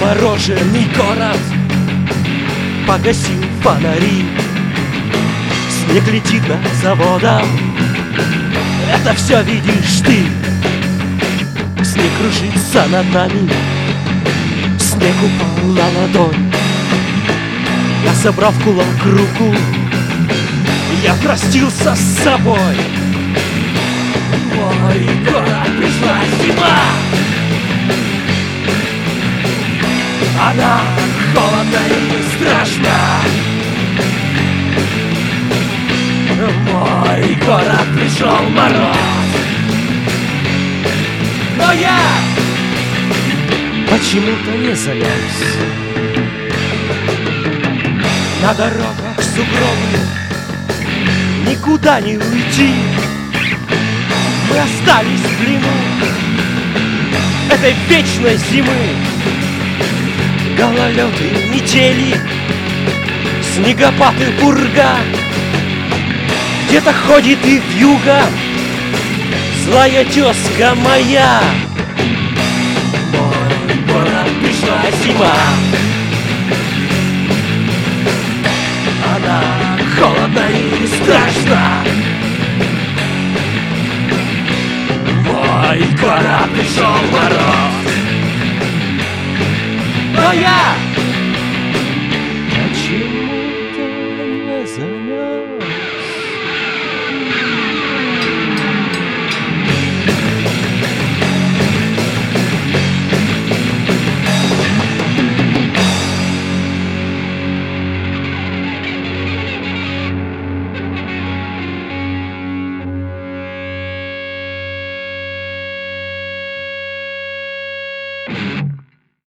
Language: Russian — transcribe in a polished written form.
Замороженный город погасил фонари. Снег летит над заводом, это все видишь ты. Снег кружится над нами, снег упал на ладонь. Я собрал в кулак руку, я простился с собой. Мой город, пришла зима, она холодна и страшна. В мой город пришел мороз, но я почему-то не замерз. На дорогах сугробы, никуда не уйти. Мы остались в плену этой вечной зимы. Гололёды, метели, снегопад и пурга. Где-то ходит и вьюга, злая тёзка моя. В мой город пришла зима.